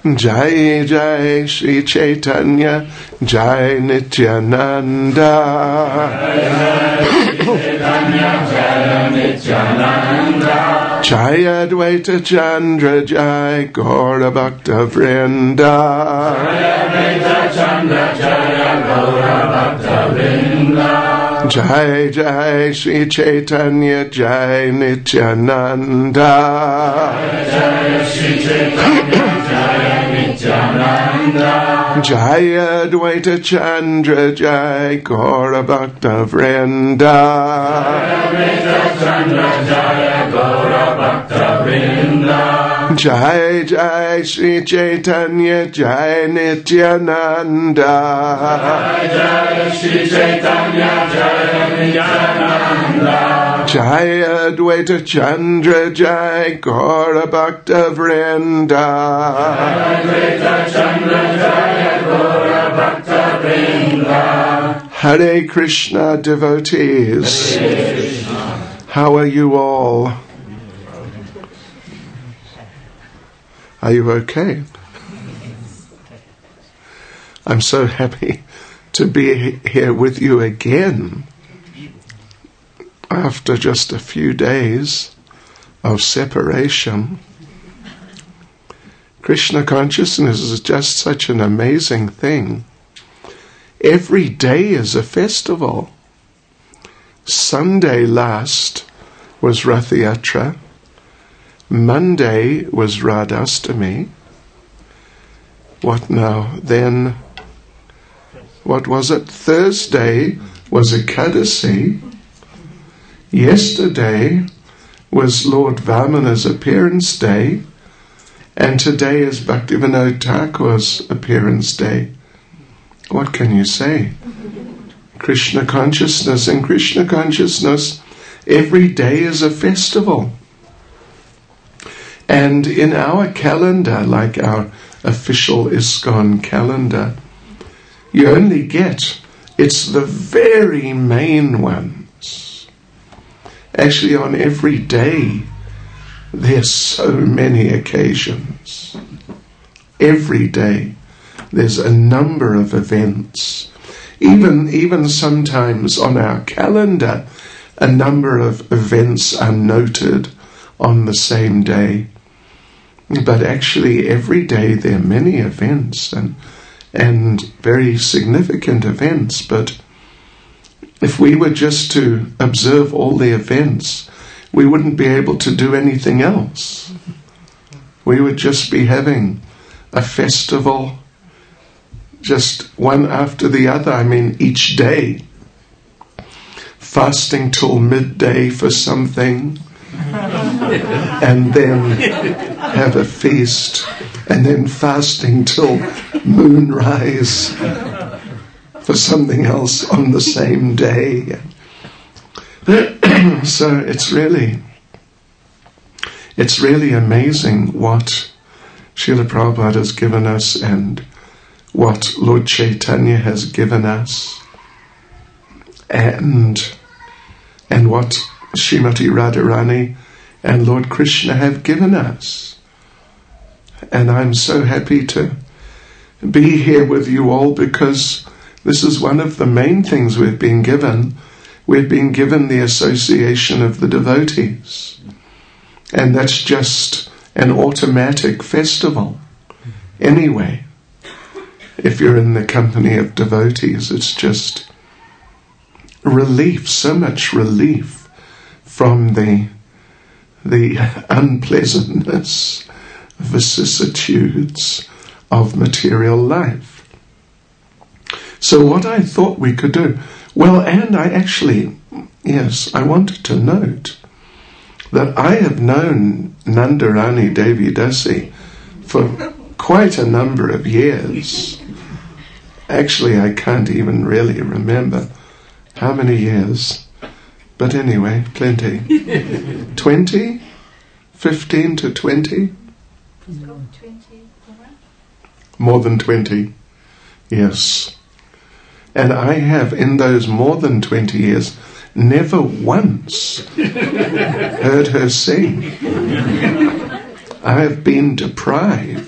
Jai Jai Shri Chaitanya, Jai Nityananda. Jai Advaita Chandra, Jai Gaura Bhakta Vrinda. Jai Jai Shri Chaitanya, Jai Nityananda. Jai Advaita Chandra, Jai Gaura Bhakta Vrinda. Jai Jai Shri Chaitanya, Jai Nityananda. Jai Advaita Chandra, Jai Gaura Bhakta Vrinda. Hare Krishna devotees. How are you all? Are you okay? I'm so happy to be here with you again after just a few days of separation. Krishna consciousness is just such an amazing thing. Every day is a festival. Sunday last was Rath Yatra. Monday was Radhastami. What now? Then, what was it? Thursday was Ekadasi. Yesterday was Lord Vamana's appearance day. And today is Bhaktivinoda Thakur's appearance day. What can you say? Krishna consciousness. In Krishna consciousness, every day is a festival. And in our calendar, like our official ISKCON calendar, you only get, it's the very main ones. Actually, on every day, there's so many occasions. Every day, there's a number of events. Even sometimes on our calendar, a number of events are noted on the same day. But actually every day there are many events and very significant events. But if we were just to observe all the events, we wouldn't be able to do anything else. We would just be having a festival, just one after the other. I mean, each day, fasting till midday for something, and then have a feast, and then fasting till moonrise for something else on the same day. So it's really amazing what Srila Prabhupada has given us and what Lord Chaitanya has given us, and what Srimati Radharani and Lord Krishna have given us. And I'm so happy to be here with you all, because this is one of the main things we've been given. We've been given the association of the devotees. And that's just an automatic festival. Anyway, if you're in the company of devotees, it's just relief, so much relief from the unpleasantness, vicissitudes of material life. So what I thought we could do, well, and I wanted to note that I have known Nandarani Devi Dasi for quite a number of years. Actually, I can't even really remember how many years. But anyway, plenty. 20? 15 to 20? No, 20. More than 20. Yes. And I have, in those more than 20 years, never once heard her sing. I have been deprived.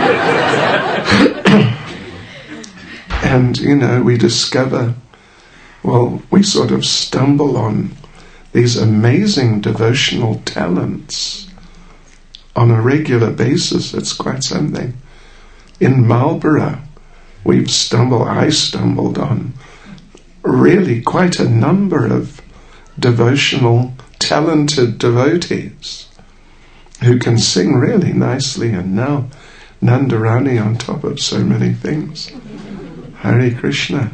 And, we discover, we sort of stumble on these amazing devotional talents on a regular basis. It's quite something. In Marlborough, I stumbled on really quite a number of devotional, talented devotees who can sing really nicely, and now Nandarani on top of so many things. Hare Krishna.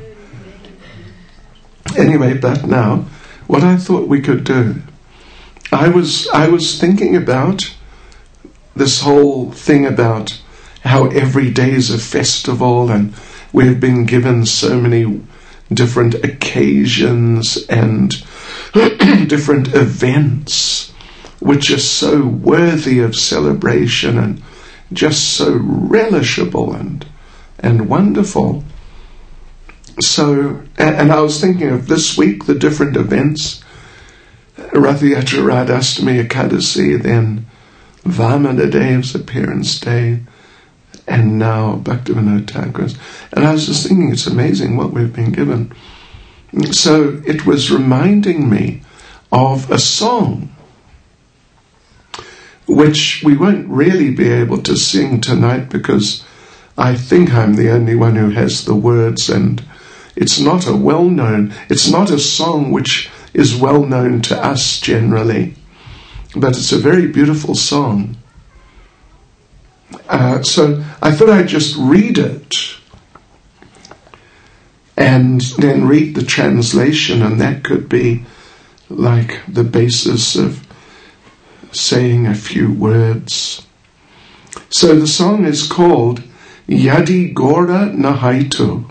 Anyway, but now, what I thought we could do, I was thinking about this whole thing about how every day is a festival, and we've been given so many different occasions and different events which are so worthy of celebration and just so relishable and wonderful. So, and I was thinking of this week, the different events, Rathayatra, Radhastami, Ekadasi, then Vamana Dev's appearance day, and now Bhaktivinoda Thakur's. And I was just thinking, it's amazing what we've been given. So it was reminding me of a song which we won't really be able to sing tonight because I think I'm the only one who has the words, and it's not it's not a song which is well known to us generally, but it's a very beautiful song. So I thought I'd just read it and then read the translation, and that could be like the basis of saying a few words. So the song is called Yadi Gora Nahaito.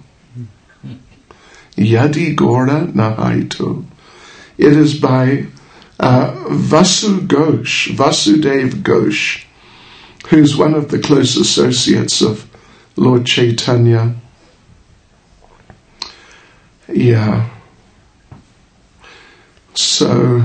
Yadi Gora Nahaito. It is by Vasudev Ghosh, who's one of the close associates of Lord Chaitanya. Yeah. So,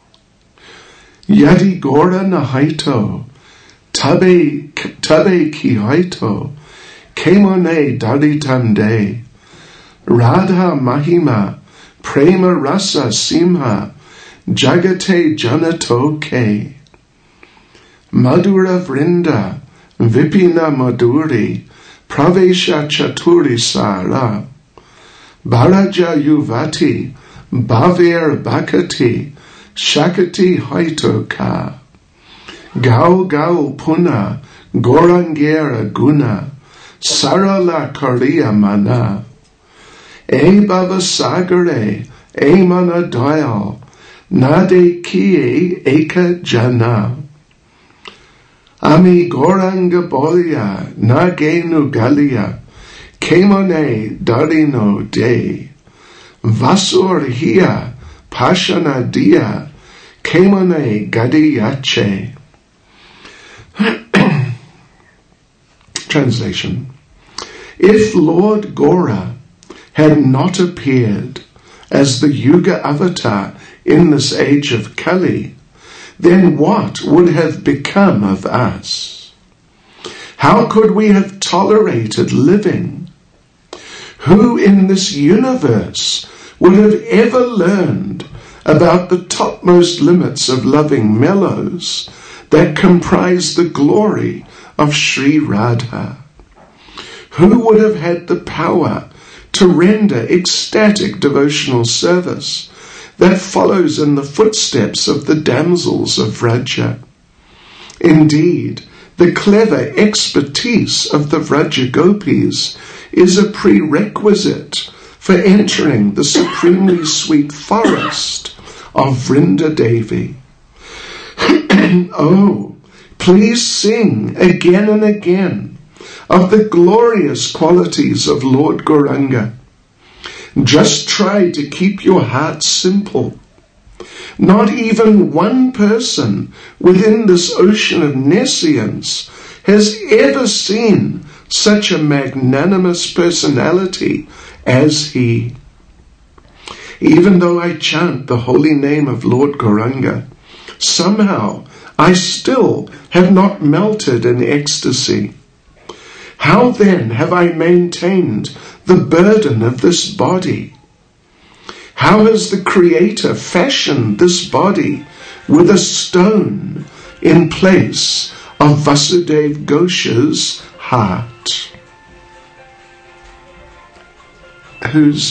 Yadi Gora Nahaito, Tabe Kihaito, Kemone Daditamde, Radha Mahima, Prema Rasa Simha, Jagate Janato Ke, Madhura Vrinda, Vipina Madhuri, Pravesha Chaturi Sara, Bharaja Yuvati, Bhaver Bhakati, Shakati Haito Ka, Gau Gau Puna, Gorangera Guna, Sarala Kariya Mana, E Baba Sagare, E Mana Dayal, Nade Kiye Eka Jana, Ami Goranga Bolia, Nagenu Galia, Kemone Darino De, Vasur Hia, Pashana Dia, Kemone Gadiyache. Translation. If Lord Gora had not appeared as the Yuga avatar in this age of Kali, then what would have become of us? How could we have tolerated living? Who in this universe would have ever learned about the topmost limits of loving mellows that comprise the glory of Sri Radha? Who would have had the power to render ecstatic devotional service that follows in the footsteps of the damsels of Vraja? Indeed, the clever expertise of the Vraja Gopis is a prerequisite for entering the supremely sweet forest of Vrinda Devi. Oh, please sing again and again of the glorious qualities of Lord Gauranga. Just try to keep your heart simple. Not even one person within this ocean of nescience has ever seen such a magnanimous personality as he. Even though I chant the holy name of Lord Gauranga, somehow I still have not melted in ecstasy. How then have I maintained the burden of this body? How has the Creator fashioned this body with a stone in place of Vasudev Ghosh's heart? Who's,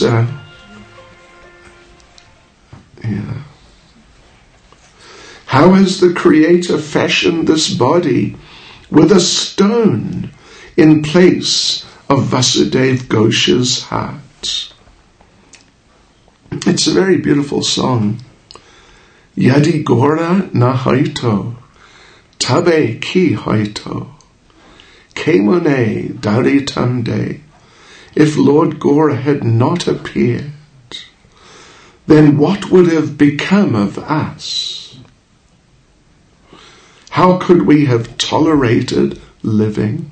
How has the Creator fashioned this body with a stone in place of Vasudev Ghosh's heart? It's a very beautiful song. Yadi Gora na haito, tabe ki haito, kemone daritamde. If Lord Gora had not appeared, then what would have become of us? How could we have tolerated living?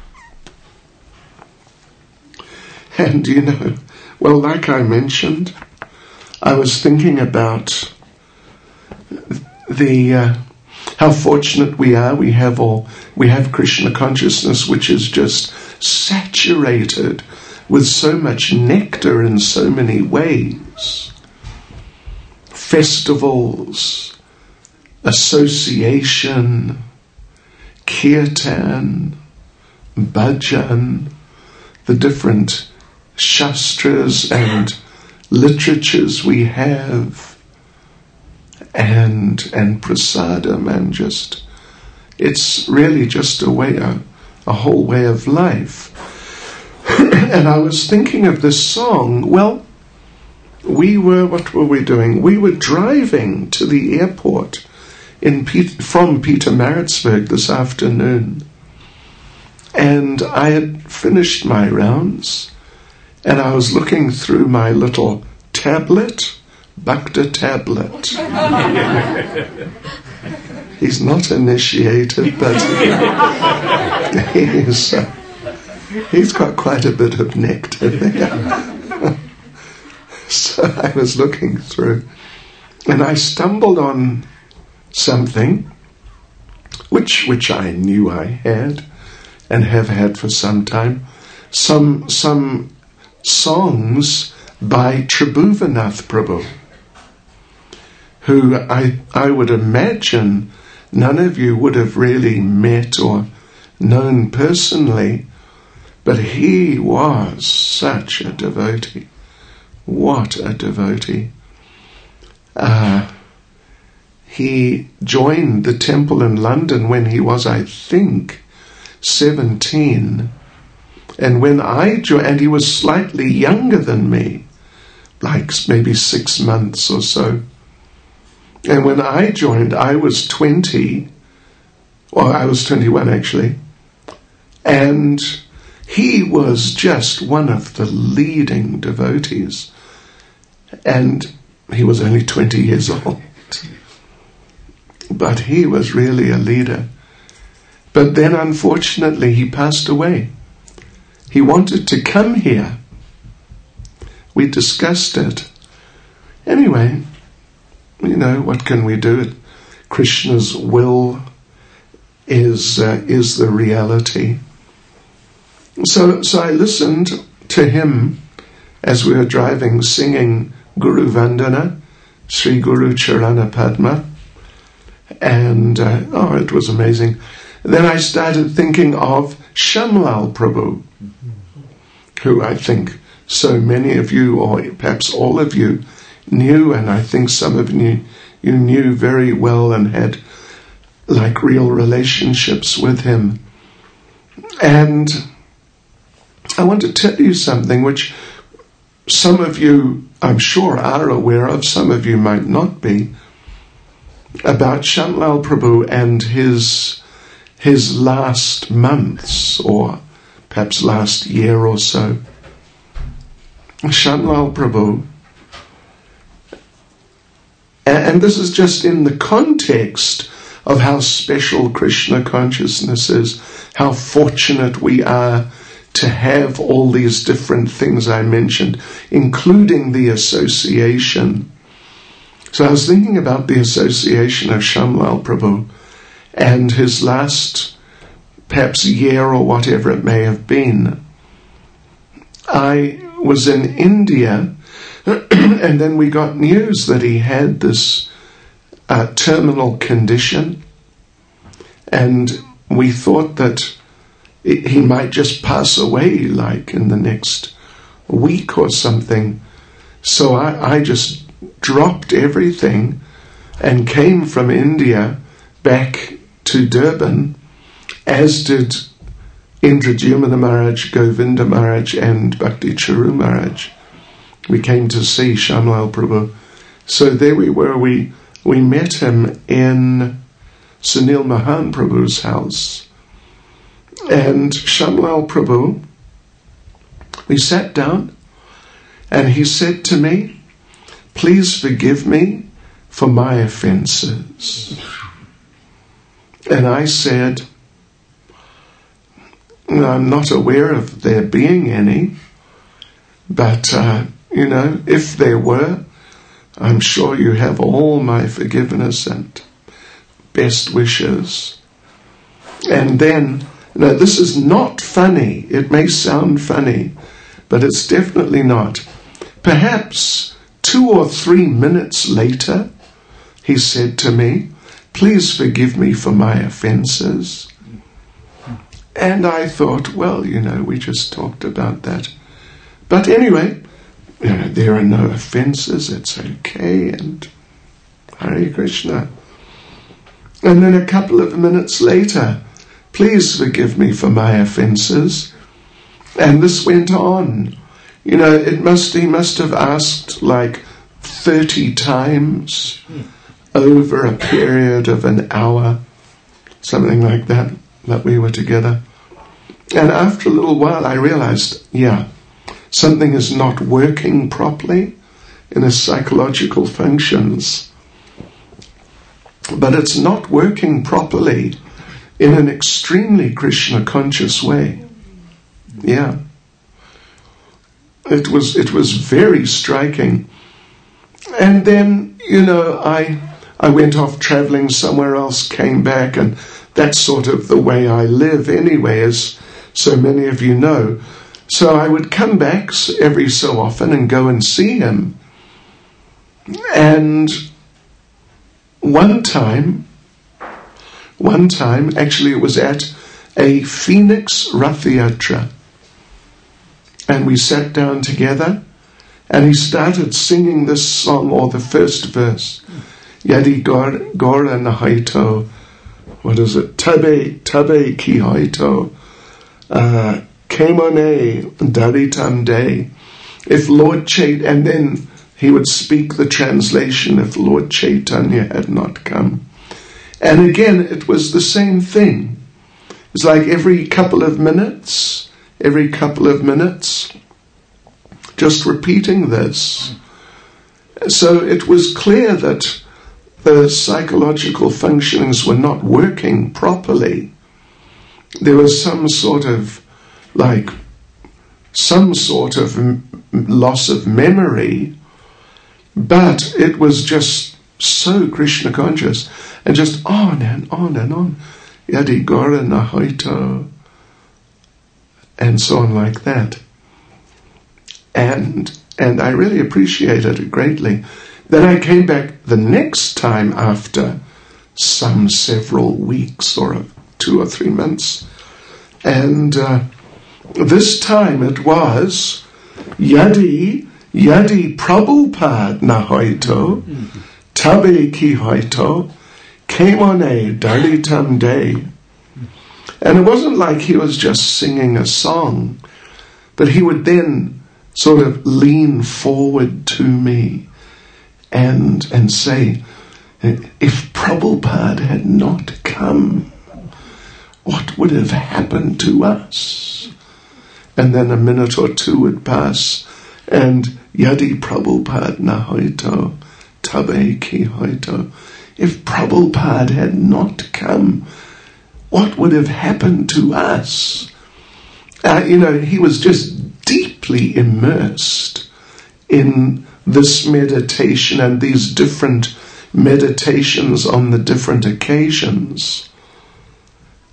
And well, like I mentioned, I was thinking about how fortunate we are. We have Krishna consciousness, which is just saturated with so much nectar in so many ways. Festivals, association, kirtan, bhajan, the different shastras and literatures we have, and prasadam, and just, it's really just a whole way of life. And I was thinking of this song. Well, what were we doing? We were driving to the airport from Pietermaritzburg this afternoon. And I had finished my rounds, and I was looking through my little tablet, Bhakta tablet. He's not initiated, but he's got quite a bit of nectar there. So I was looking through, and I stumbled on something which I knew I had and have had for some time. Some songs by Tribhuvanath Prabhu, who I would imagine none of you would have really met or known personally, but he was such a devotee. What a devotee. He joined the temple in London when he was, I think, 17. And when I joined, and he was slightly younger than me, like maybe 6 months or so. And when I joined, I was 20, or I was 21 actually. And he was just one of the leading devotees. And he was only 20 years old. But he was really a leader. But then, unfortunately, he passed away. He wanted to come here. We discussed it. Anyway, what can we do? Krishna's will is the reality. So I listened to him as we were driving, singing Guru Vandana, Sri Guru Charana Padma, and it was amazing. Then I started thinking of Shamlal Prabhu, who I think so many of you, or perhaps all of you, knew, and I think some of you knew very well and had like real relationships with him. And I want to tell you something which some of you, I'm sure, are aware of, some of you might not be, about Shamlal Prabhu and his last months, or perhaps last year or so. Shamlal Prabhu, and this is just in the context of how special Krishna consciousness is, how fortunate we are to have all these different things I mentioned, including the association. So I was thinking about the association of Shamlal Prabhu, and his last, perhaps, year or whatever it may have been. I was in India, and then we got news that he had this terminal condition, and we thought that he might just pass away like in the next week or something. So I just dropped everything and came from India back to Durban, as did Indradyumna Maharaj, Govinda Maharaj and Bhakti Charu Maharaj. We came to see Shamlal Prabhu. So there we were. We met him in Sunil Mahan Prabhu's house. And Shamlal Prabhu, we sat down and he said to me, "Please forgive me for my offenses." And I said, "I'm not aware of there being any, but, if there were, I'm sure you have all my forgiveness and best wishes." And then, this is not funny. It may sound funny, but it's definitely not. Perhaps 2 or 3 minutes later, he said to me, "Please forgive me for my offenses." And I thought, well, we just talked about that. But anyway, there are no offenses, it's okay, and Hare Krishna. And then a couple of minutes later, "Please forgive me for my offenses." And this went on. He must have asked like 30 times over a period of an hour, something like that we were together. And after a little while I realized, something is not working properly in his psychological functions. But it's not working properly in an extremely Krishna conscious way. Yeah. It was very striking. And then, I went off traveling somewhere else, came back, and that's sort of the way I live anyway, as so many of you know. So I would come back every so often and go and see him. And one time, actually it was at a Phoenix Rath Yatra, and we sat down together, and he started singing this song, or the first verse, Yadi Gora Nahaito, what is it? Tabe ki haito, Kemone Daritam Day. If Lord Chaitanya, and then he would speak the translation, if Lord Chaitanya had not come. And again, it was the same thing. It's like every couple of minutes, just repeating this. So it was clear that the psychological functionings were not working properly. There was some sort of loss of memory, but it was just so Krishna conscious, and just on and on and on, Yadi Gora Nahaito, and so on like that. And I really appreciated it greatly. Then I came back the next time after some several weeks or 2 or 3 months, and this time it was Yadi Prabhupada Nahaito, Tabe ki haito, Kemone Dalitam Day. And it wasn't like he was just singing a song, but he would then sort of lean forward to me and say, if Prabhupada had not come, what would have happened to us? And then a minute or 2 would pass, and Yadi Prabhupada Nahaito, Tabe ki haito. If Prabhupada had not come, what would have happened to us? He was just deeply immersed in this meditation and these different meditations on the different occasions.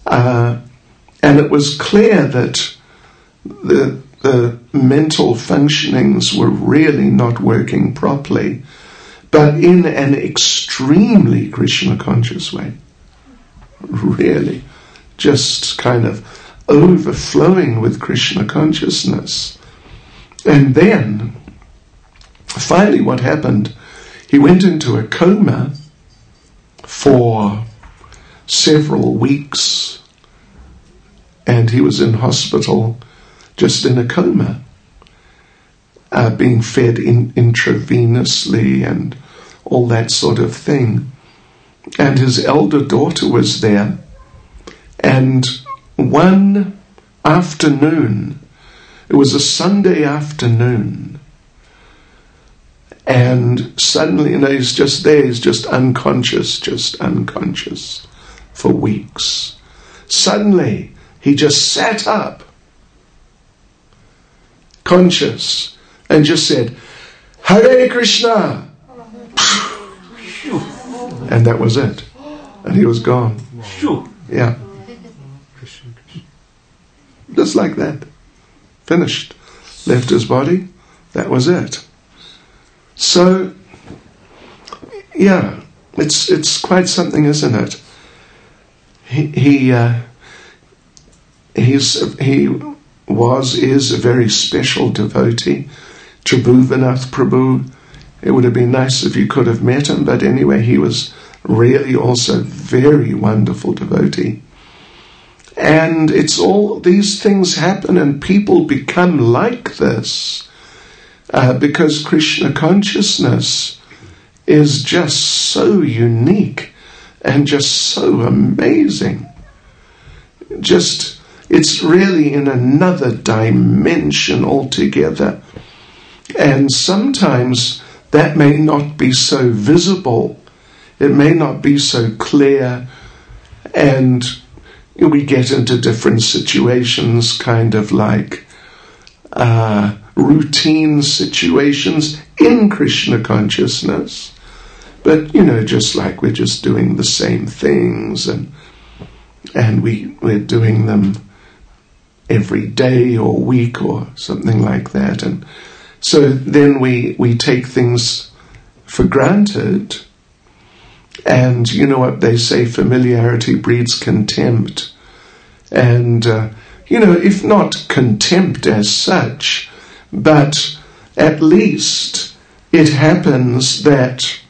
And it was clear that the mental functionings were really not working properly, but in an extremely Krishna conscious way. Really, just kind of overflowing with Krishna consciousness. And then, finally what happened, he went into a coma for several weeks, and he was in hospital just in a coma, being fed intravenously and all that sort of thing. And his elder daughter was there, and one afternoon, it was a Sunday afternoon, and suddenly, he's just there, he's just unconscious for weeks. Suddenly, he just sat up, conscious, and just said, "Hare Krishna!" And that was it. And he was gone. Yeah. Just like that. Finished. Left his body. That was it. So, yeah, it's quite something, isn't it? He is a very special devotee. Tribhuvanath Prabhu. It would have been nice if you could have met him, but anyway, he was really also very wonderful devotee. And it's all these things happen, and people become like this because Krishna consciousness is just so unique and just so amazing. It's really in another dimension altogether. And sometimes that may not be so visible. It may not be so clear. And we get into different situations, kind of like routine situations in Krishna consciousness. But, just like we're just doing the same things and we're doing them every day or week or something like that. And so then we take things for granted. And you know what they say, familiarity breeds contempt. And, if not contempt as such, but at least it happens that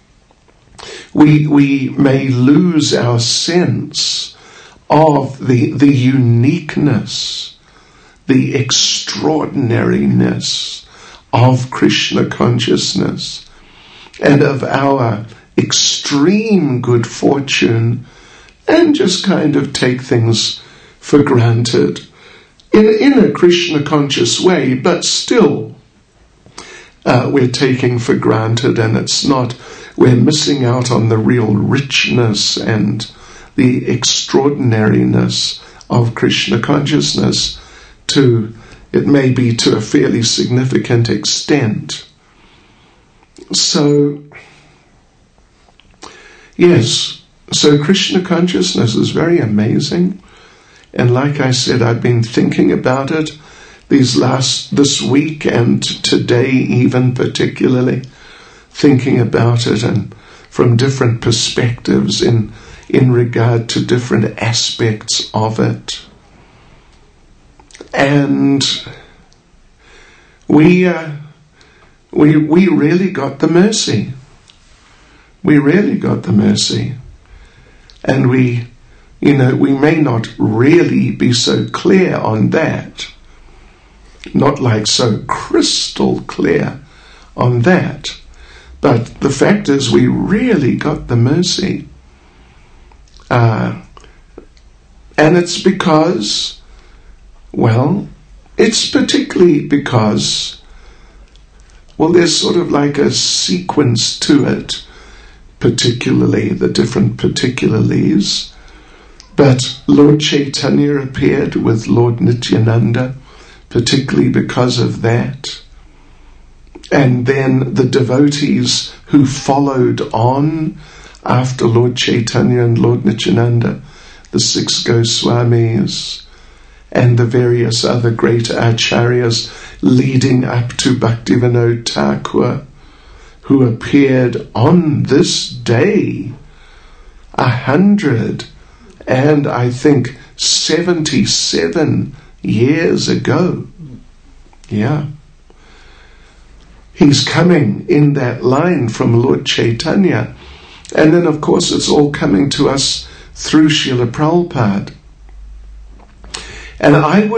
we may lose our sense of the uniqueness, the extraordinariness of Krishna consciousness and of our extreme good fortune, and just kind of take things for granted in a Krishna conscious way, but still we're taking for granted, and we're missing out on the real richness and the extraordinariness of Krishna consciousness it may be to a fairly significant extent. So, yes, so Krishna consciousness is very amazing. And like I said, I've been thinking about it this week and today even particularly, thinking about it and from different perspectives in regard to different aspects of it. And we really got the mercy. We really got the mercy. And we may not really be so clear on that. Not like so crystal clear on that. But the fact is we really got the mercy. And it's because, it's particularly because, there's sort of like a sequence to it, particularly the different particularities. But Lord Chaitanya appeared with Lord Nityananda, particularly because of that. And then the devotees who followed on after Lord Chaitanya and Lord Nityananda, the 6 Goswamis, and the various other great acharyas leading up to Bhaktivinoda Thakur, who appeared on this day 177 years ago. Yeah. He's coming in that line from Lord Chaitanya. And then, of course, it's all coming to us through Srila Prabhupada. And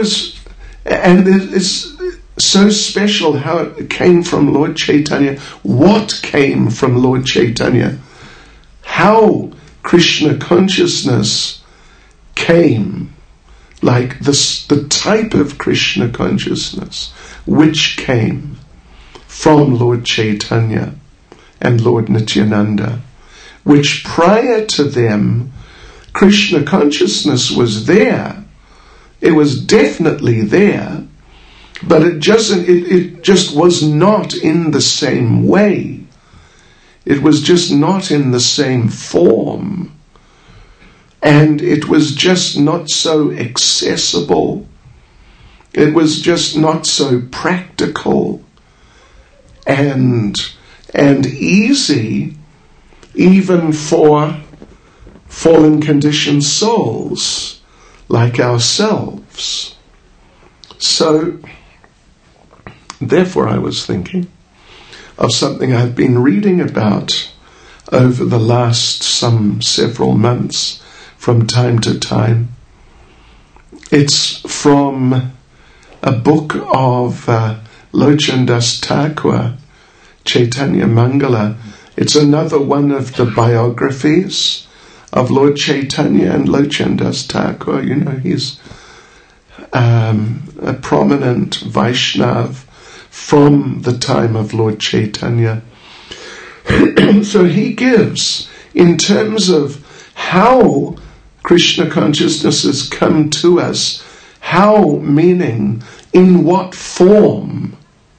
it's so special how it came from Lord Chaitanya. What came from Lord Chaitanya? How Krishna consciousness came, like the type of Krishna consciousness which came from Lord Chaitanya and Lord Nityananda, which prior to them, Krishna consciousness was there. It was definitely there, but it just was not in the same way. It was just not in the same form. And it was just not so accessible. It was just not so practical and easy, even for fallen conditioned souls like ourselves. So, therefore I was thinking of something I've been reading about over the last several months from time to time. It's from a book of Lochan Das Thakur, Chaitanya Mangala. It's another one of the biographies of Lord Chaitanya and Lochan Das Thakur. You know, he's a prominent Vaishnav from the time of Lord Chaitanya. So he gives, in terms of how Krishna consciousness has come to us, how, meaning in what form,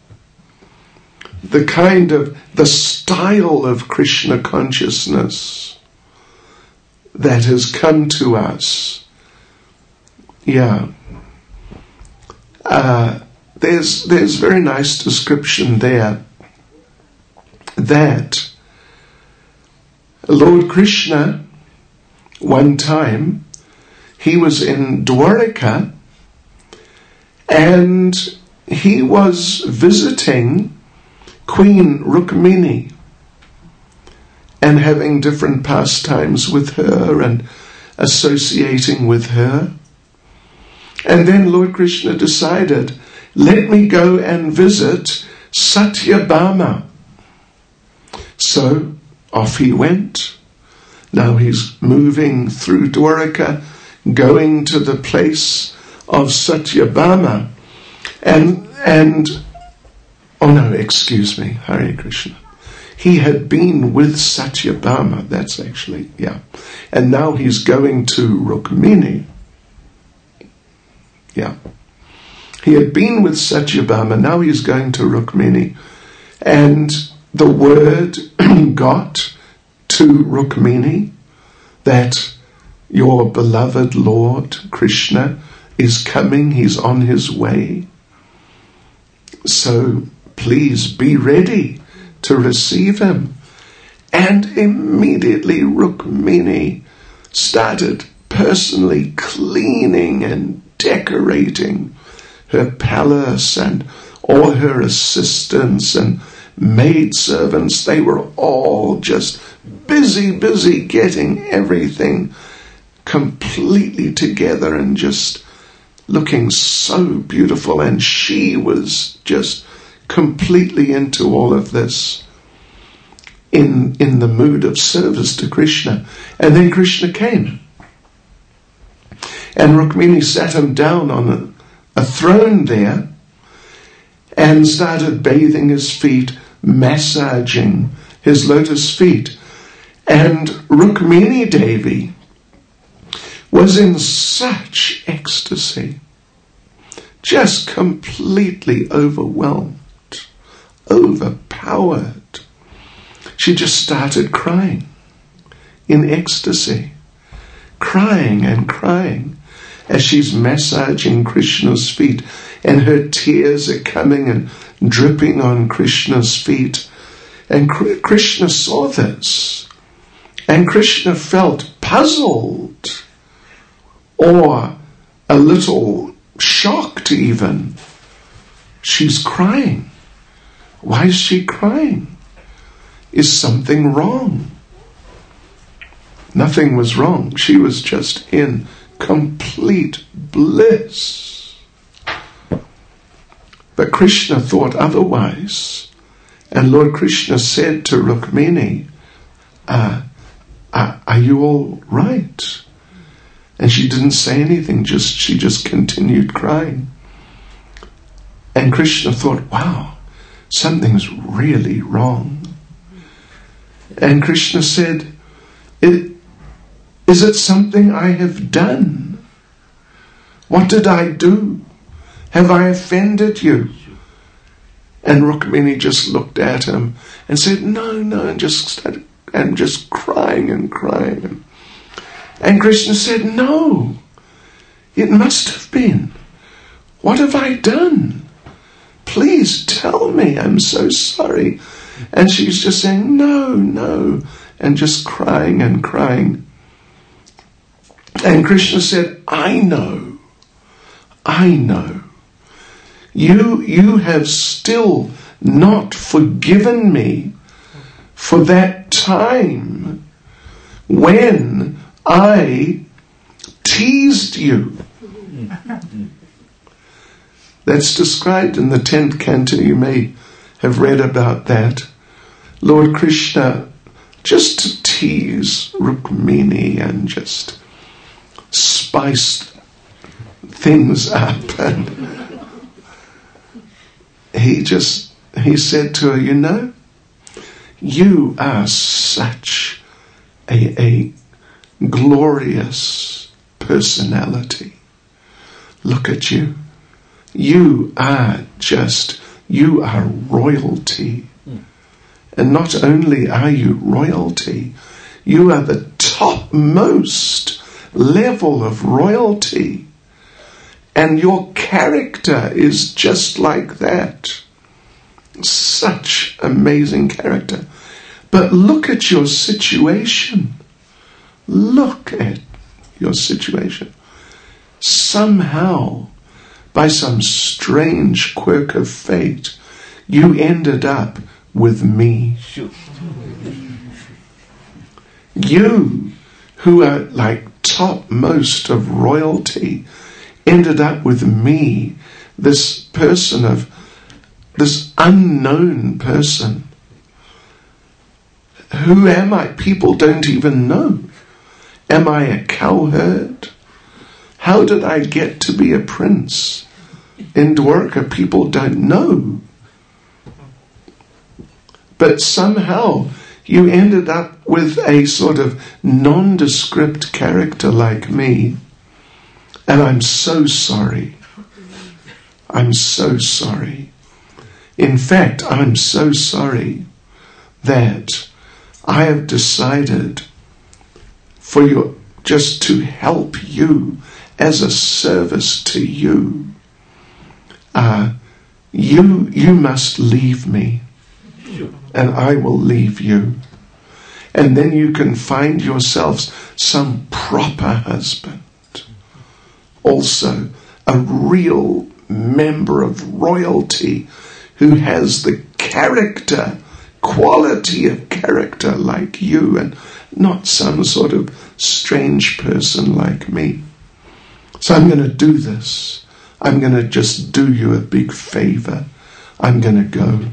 the style of Krishna consciousness that has come to us. Yeah. There's very nice description there that Lord Krishna, one time, he was in Dwaraka and he was visiting Queen Rukmini and having different pastimes with her and associating with her. And then Lord Krishna decided, let me go and visit Satyabhama. So off he went. Now he's moving through Dwaraka, going to the place of Satyabhama. Hare Krishna. He had been with Satyabhama, that's actually, yeah. And now he's going to Rukmini. Yeah. He had been with Satyabhama, now he's going to Rukmini. And the word got to Rukmini that your beloved Lord Krishna is coming, he's on his way. So please be ready to receive him. And immediately Rukmini started personally cleaning and decorating her palace, and all her assistants and maidservants, they were all just busy getting everything completely together and just looking so beautiful. And she was just completely into all of this, in the mood of service to Krishna. And then Krishna came, and Rukmini sat him down on a throne there and started bathing his feet, massaging his lotus feet. And Rukmini Devi was in such ecstasy, just completely overwhelmed, overpowered. She just started crying in ecstasy, crying and crying as she's massaging Krishna's feet, and her tears are coming and dripping on Krishna's feet. And Krishna saw this, and Krishna felt puzzled, or a little shocked even. She's crying. Why is she crying? Is something wrong? Nothing was wrong. She was just in complete bliss. But Krishna thought otherwise. And Lord Krishna said to Rukmini, are you all right? And she didn't say anything, she just continued crying. And Krishna thought, wow, something's really wrong. And Krishna said, is it something I have done? What did I do? Have I offended you? And Rukmini just looked at him and said, no, and just started and just crying and crying. And Krishna said, no, it must have been. What have I done? Please tell me, I'm so sorry. And she's just saying, no, and just crying and crying. And Krishna said, I know. You have still not forgiven me for that time when I teased you. That's described in the 10th canto. You may have read about that. Lord Krishna, just to tease Rukmini and just spice things up, and he said to her, you are such a glorious personality. Look at you. You are royalty. And not only are you royalty, you are the topmost level of royalty. And your character is just like that. Such amazing character. But look at your situation. Look at your situation. Somehow, by some strange quirk of fate, you ended up with me. You, who are like topmost of royalty, ended up with me, this unknown person. Who am I? People don't even know. Am I a cowherd? How did I get to be a prince? In Dwarka, people don't know. But somehow you ended up with a sort of nondescript character like me. And I'm so sorry. I'm so sorry. In fact, I'm so sorry that I have decided just to help you as a service to you. You must leave me, and I will leave you. And then you can find yourselves some proper husband. Also, a real member of royalty who has the quality of character like you, and not some sort of strange person like me. So I'm going to do this. I'm going to just do you a big favor. I'm going to go.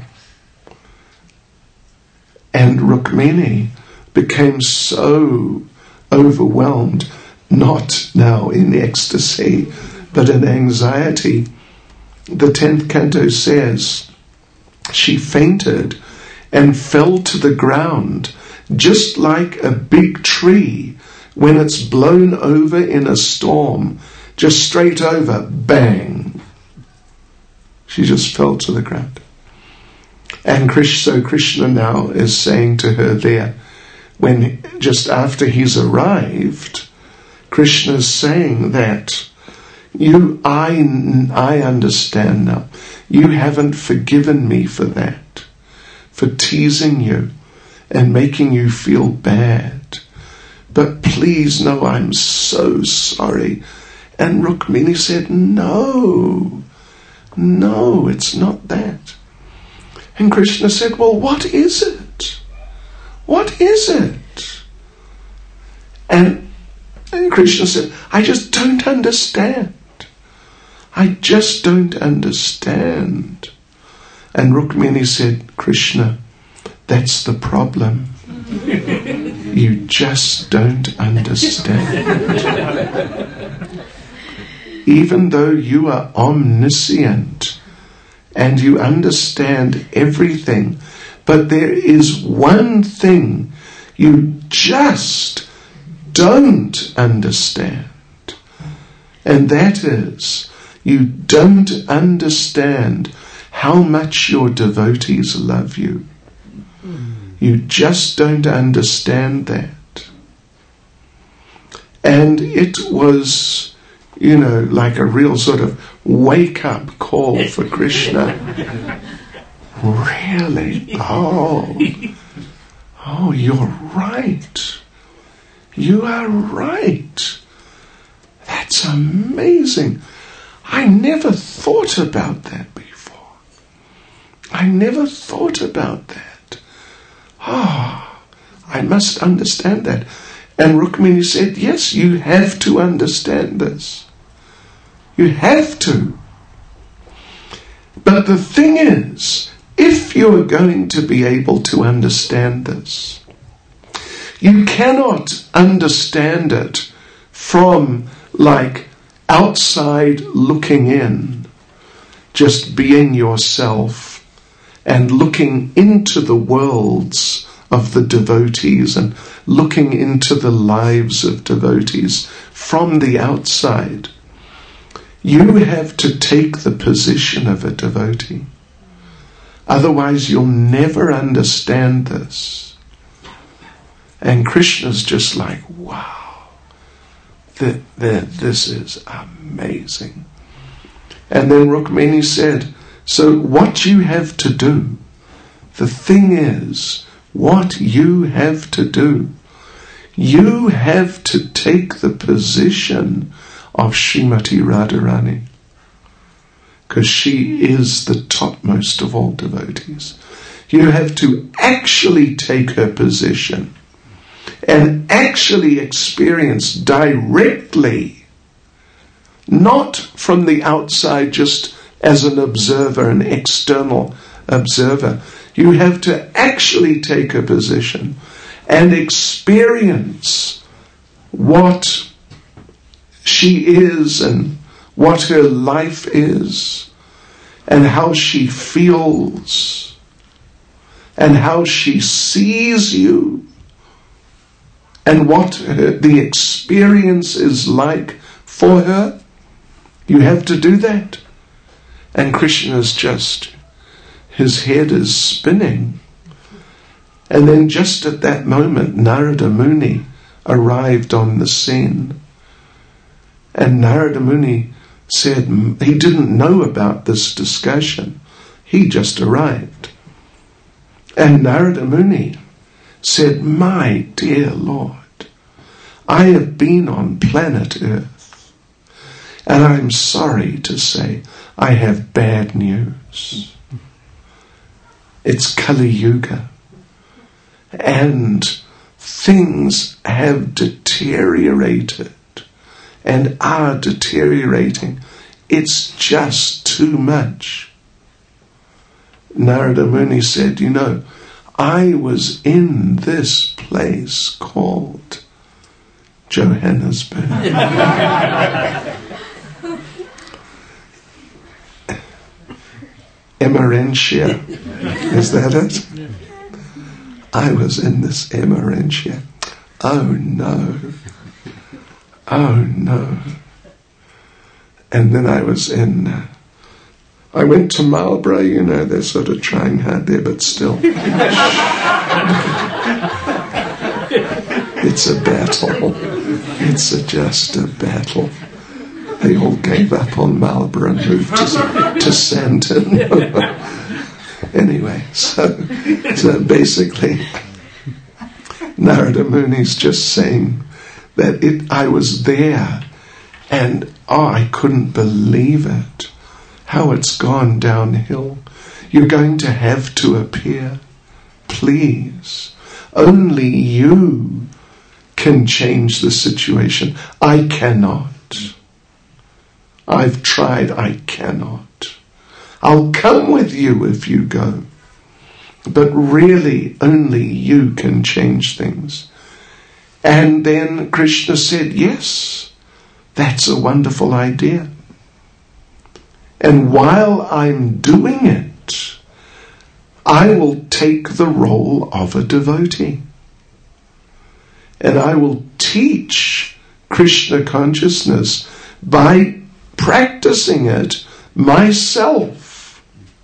And Rukmini became so overwhelmed, not now in ecstasy, but in anxiety. The 10th canto says, she fainted and fell to the ground, just like a big tree when it's blown over in a storm, just straight over, bang. She just fell to the ground. And so Krishna now is saying to her there, when just after he's arrived, Krishna's saying that I understand now. You haven't forgiven me for that, for teasing you and making you feel bad. But please know I'm so sorry. And Rukmini said, no, it's not that. And Krishna said, well, what is it? What is it? And Krishna said, I just don't understand. I just don't understand. And Rukmini said, Krishna, that's the problem. You just don't understand. Even though you are omniscient and you understand everything, but there is one thing you just don't understand. And that is, you don't understand how much your devotees love you. You just don't understand that. And it was, like a real sort of wake-up call for Krishna. Really? Oh, you're right. You are right. That's amazing. I never thought about that before. I never thought about that. I must understand that. And Rukmini said, yes, you have to understand this. You have to. But the thing is, if you're going to be able to understand this, you cannot understand it from outside looking in, just being yourself and looking into the worlds of the devotees and looking into the lives of devotees from the outside. You have to take the position of a devotee. Otherwise you'll never understand this. And Krishna's just like, wow, this is amazing. And then Rukmini said, so what you have to do, the thing is, what you have to do, you have to take the position of Srimati Radharani, because she is the topmost of all devotees. You have to actually take her position and actually experience directly, not from the outside just as an observer, an external observer. You have to actually take a position and experience what she is and what her life is and how she feels and how she sees you and what the experience is like for her. You have to do that. And Krishna's just, his head is spinning. And then just at that moment, Narada Muni arrived on the scene. And Narada Muni said he didn't know about this discussion. He just arrived. And Narada Muni said, my dear Lord, I have been on planet Earth, and I'm sorry to say I have bad news. It's Kali Yuga, and things have deteriorated and are deteriorating. It's just too much. Narada Muni said, I was in this place called Johannesburg. Emerentia. Is that it? I was in this Emerentia. Oh no. And then I was in... I went to Marlborough, they're sort of trying hard there, but still. It's a battle. It's just a battle. They all gave up on Marlborough and moved to Santon. Anyway, so basically, Narada Muni's just saying that I was there, and I couldn't believe it, how it's gone downhill. You're going to have to appear. Please. Only you can change the situation. I cannot. I've tried. I cannot. I'll come with you if you go. But really, only you can change things. And then Krishna said, yes, that's a wonderful idea. And while I'm doing it, I will take the role of a devotee. And I will teach Krishna consciousness by practicing it myself.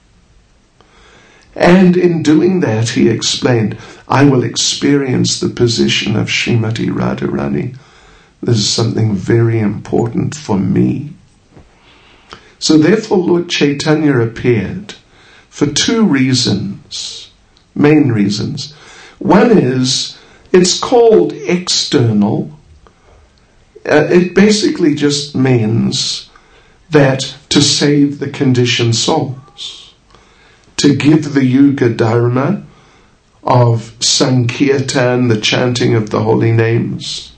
And in doing that, he explained, I will experience the position of Srimati Radharani. This is something very important for me. So therefore Lord Chaitanya appeared for two reasons, main reasons. One is, it's called external. It basically just means that to save the conditioned souls, to give the Yuga Dharma of Sankirtan, the chanting of the holy names,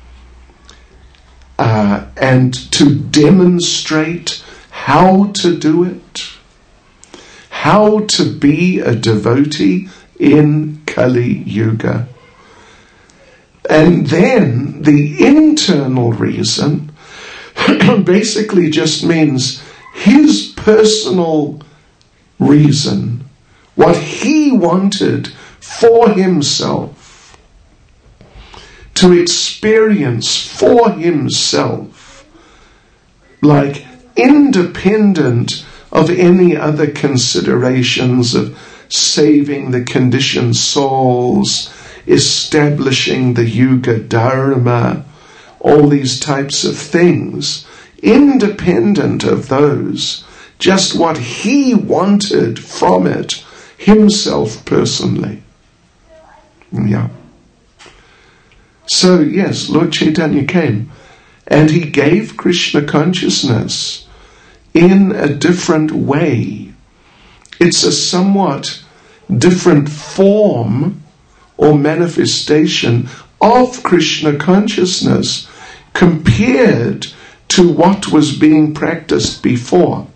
and to demonstrate how to do it, how to be a devotee in Kali Yuga. And then the internal reason basically just means his personal reason, what he wanted for himself, to experience for himself, like independent of any other considerations of saving the conditioned souls, establishing the Yuga Dharma, all these types of things, independent of those, just what he wanted from it himself personally. Yeah. So yes, Lord Chaitanya came and he gave Krishna consciousness in a different way. It's a somewhat different form or manifestation of Krishna consciousness compared to what was being practiced before.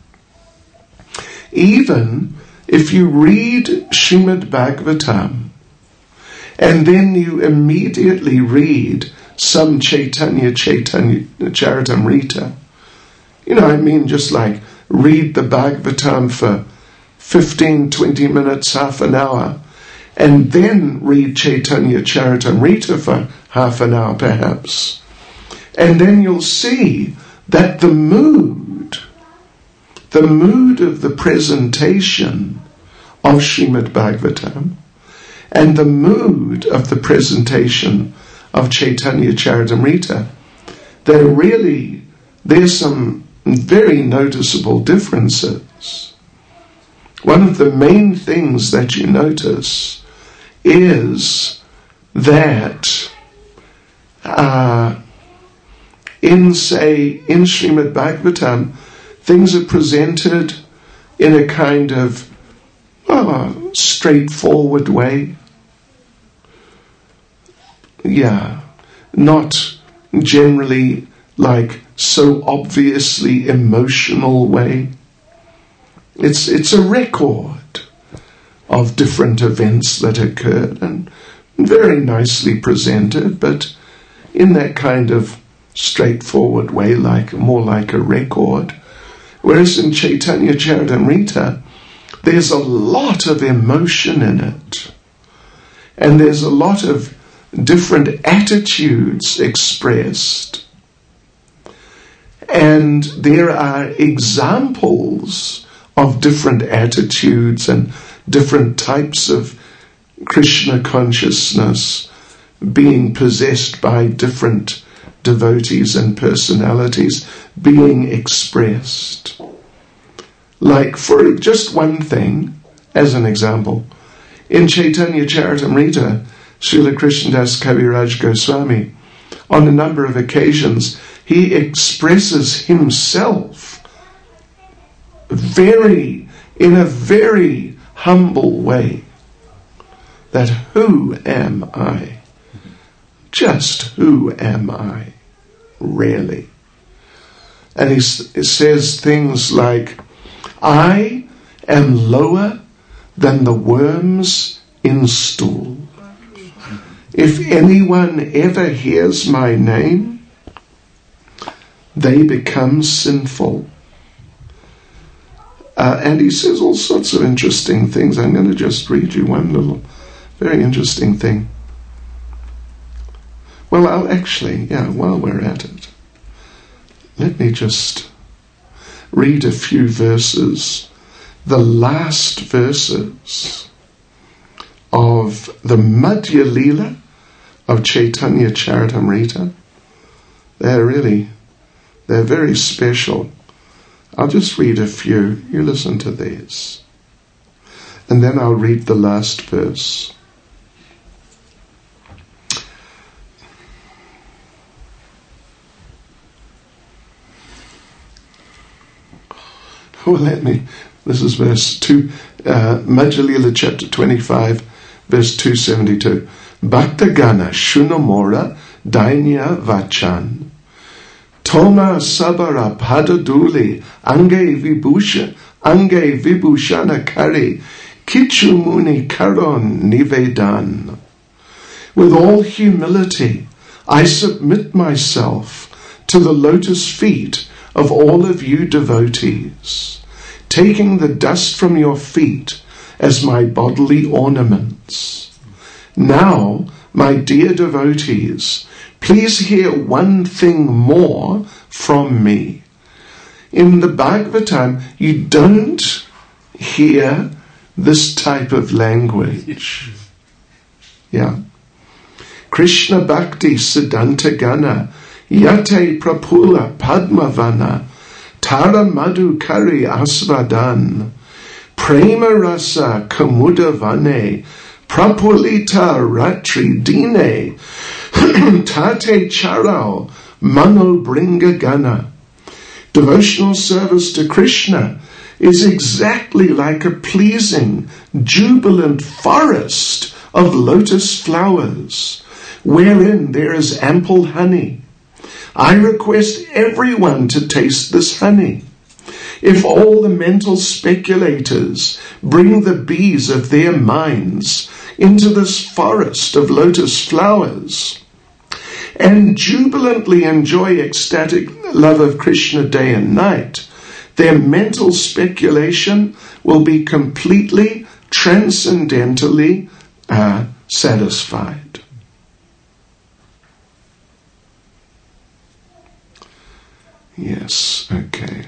Even if you read Srimad Bhagavatam and then you immediately read some Chaitanya Charitamrita, just like read the Bhagavatam for 15, 20 minutes, half an hour, and then read Chaitanya Charitamrita for half an hour perhaps. And then you'll see that the mood of the presentation of Srimad Bhagavatam and the mood of the presentation of Chaitanya Charitamrita, there's some very noticeable differences. One of the main things that you notice is that in Srimad Bhagavatam, things are presented in a kind of straightforward way. Yeah, not generally like so obviously emotional way. It's a record of different events that occurred and very nicely presented, but in that kind of straightforward way, more like a record. Whereas in Chaitanya Charitamrita, there's a lot of emotion in it, and there's a lot of different attitudes expressed, and there are examples of different attitudes and different types of Krishna consciousness being possessed by different devotees and personalities being expressed. Like, for just one thing, as an example, in Chaitanya Charitamrita, Srila Krishnadas Kaviraj Goswami, on a number of occasions, he expresses himself in a very humble way, that who am I? Just who am I, really? And he says things like, I am lower than the worms in stool. If anyone ever hears my name, they become sinful. And he says all sorts of interesting things. I'm going to just read you one little very interesting thing. Well, while we're at it, let me just read a few verses, the last verses of the Madhya Leela of Chaitanya Charitamrita. They're very special. I'll just read a few. You listen to these. And then I'll read the last verse. Well, this is verse 2, Madhya Leela chapter 25, verse 272. Bhaktagana shunamora dainya vachan. Toma sabara padaduli ange vibhushana kari kichumuni karon nivedan. With all humility, I submit myself to the lotus feet of all of you devotees, taking the dust from your feet as my bodily ornaments. Now, my dear devotees, please hear one thing more from me. In the Bhagavatam, you don't hear this type of language. Yeah. Krishna Bhakti Siddhanta Gana Yate Prapula Padmavana Tara Madhu Kari Asvadan Prema Rasa Kamudavane Prapulita Ratri Dine Tate Charao Mano Bringa Gana. Devotional service to Krishna is exactly like a pleasing, jubilant forest of lotus flowers, wherein there is ample honey. I request everyone to taste this honey. If all the mental speculators bring the bees of their minds into this forest of lotus flowers and jubilantly enjoy ecstatic love of Krishna day and night, their mental speculation will be completely, transcendentally satisfied. Yes, okay.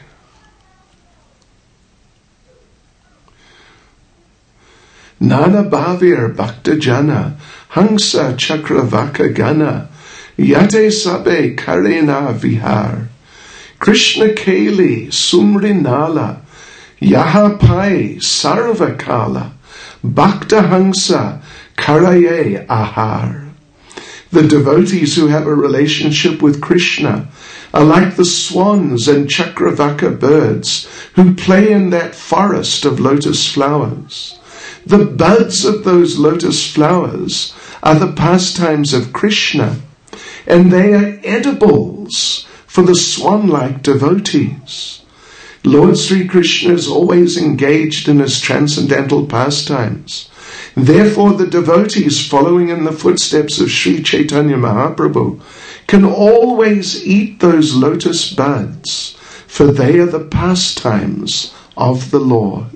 Nana Bhavir Bhaktajana Hangsa Chakravaka Gana Yate Sabe Karena Vihar Krishna Keli Sumrinala Yahapai Sarvakala Bhakta Hangsa Karaye Ahar. The devotees who have a relationship with Krishna are like the swans and Chakravaka birds who play in that forest of lotus flowers. The buds of those lotus flowers are the pastimes of Krishna, and they are edibles for the swan-like devotees. Lord Sri Krishna is always engaged in his transcendental pastimes. Therefore, the devotees following in the footsteps of Sri Chaitanya Mahaprabhu can always eat those lotus buds, for they are the pastimes of the Lord.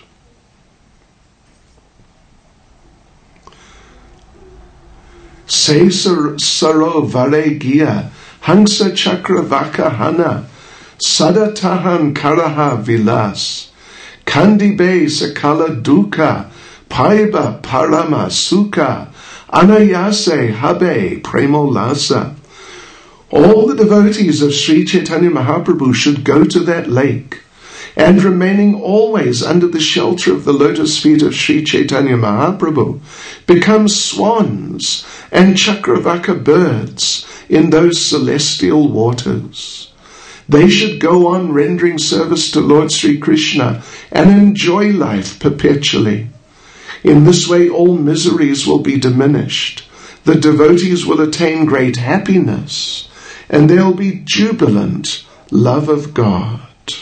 Se saro vare gia hangsa chakravaka hana sadatahan karaha vilas kandibe sakala duka paiba parama sukha Anayase habe premo lasa. All the devotees of Sri Chaitanya Mahaprabhu should go to that lake, and remaining always under the shelter of the lotus feet of Sri Chaitanya Mahaprabhu, become swans and Chakravaka birds in those celestial waters. They should go on rendering service to Lord Sri Krishna and enjoy life perpetually. In this way all miseries will be diminished, the devotees will attain great happiness, and there will be jubilant love of God.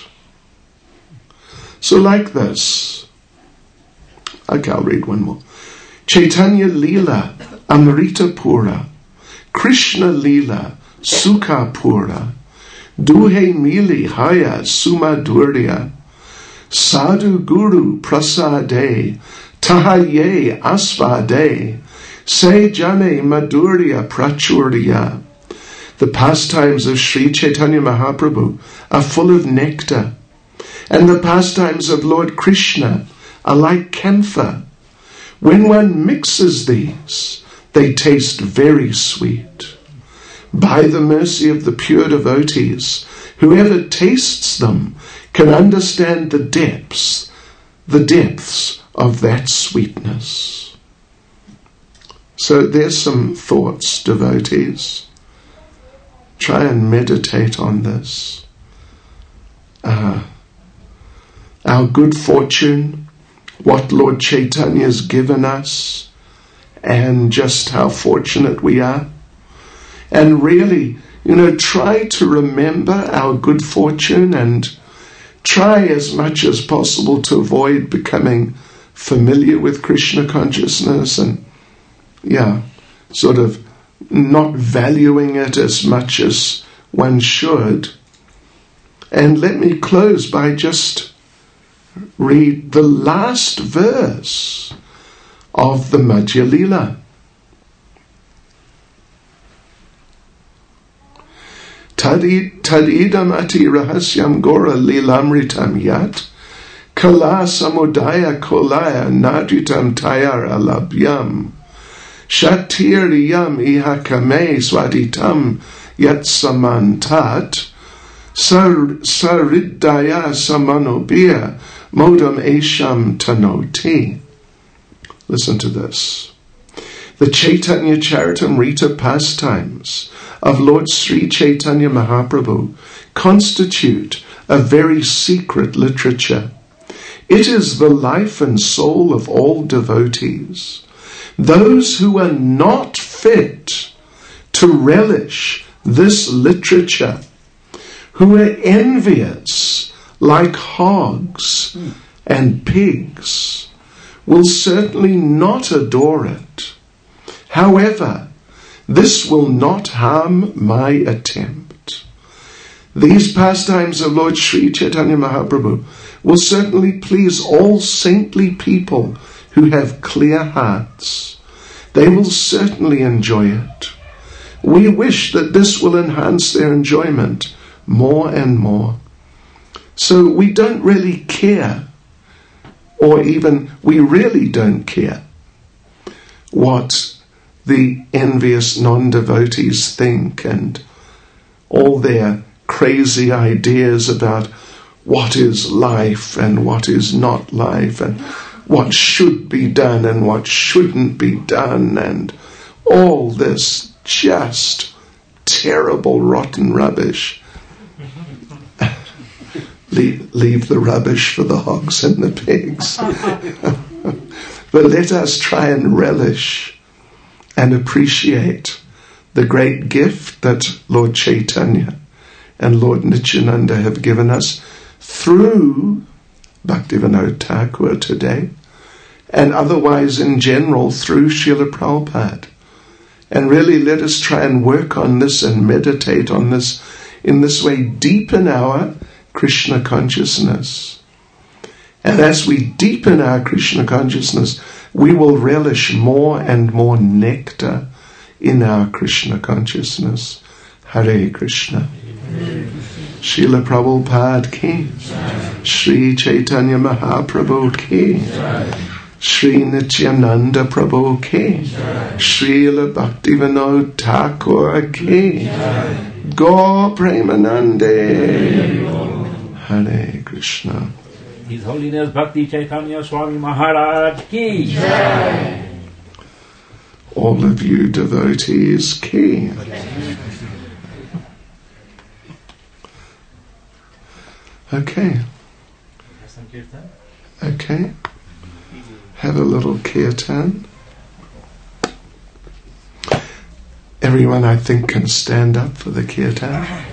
So like this, okay, I'll read one more. Chaitanya Leela Amrita Pura, Krishna Leela Sukha Pura, Duhe Mili Haya Sumadurya, Sadhu Guru Prasade, Tahaye Asvade, Se Jane Madhurya Prachurya. The pastimes of Sri Chaitanya Mahaprabhu are full of nectar, and the pastimes of Lord Krishna are like camphor. When one mixes these, they taste very sweet. By the mercy of the pure devotees, whoever tastes them can understand the depths of that sweetness. So there's some thoughts, devotees. Try and meditate on this. Our good fortune, what Lord Chaitanya has given us, and just how fortunate we are. And really, try to remember our good fortune and try as much as possible to avoid becoming familiar with Krishna consciousness and, sort of not valuing it as much as one should. And let me close by just read the last verse of the Madhya Lila. Tadidam ati rahasyam gora lilamritam yat kala samudaya kolaya nadritam tayara labhyam shatiriyam ihakame swaditam yat samantat saridaya samanobia modam esham tanoti. Listen to this. The Chaitanya Charitamrita pastimes of Lord Sri Chaitanya Mahaprabhu constitute a very secret literature. It is the life and soul of all devotees. Those who are not fit to relish this literature, who are envious like hogs and pigs, will certainly not adore it. However, this will not harm my attempt. These pastimes of Lord Sri Chaitanya Mahaprabhu will certainly please all saintly people who have clear hearts. They will certainly enjoy it. We wish that this will enhance their enjoyment more and more. So we don't really care, or even we really don't care what the envious non-devotees think and all their crazy ideas about what is life and what is not life and what should be done and what shouldn't be done and all this just terrible rotten rubbish. Leave the rubbish for the hogs and the pigs. But let us try and relish and appreciate the great gift that Lord Chaitanya and Lord Nityananda have given us through Bhaktivinoda Thakur today, and otherwise in general through Srila Prabhupada. And really let us try and work on this and meditate on this. In this way, deepen our Krishna consciousness. And as we deepen our Krishna consciousness, we will relish more and more nectar in our Krishna consciousness. Hare Krishna. Srila Prabhupada ki, Sri Chaitanya Mahaprabhu ki. Shri Nityananda Prabhu ki, Srila Bhaktivinoda Thakur ki, Gaur Premanande, Hare Krishna. His Holiness Bhakti Chaitanya Swami Maharaj ki. All of you devotees ki. Okay. Okay. Have a little kirtan. Everyone, I think, can stand up for the kirtan.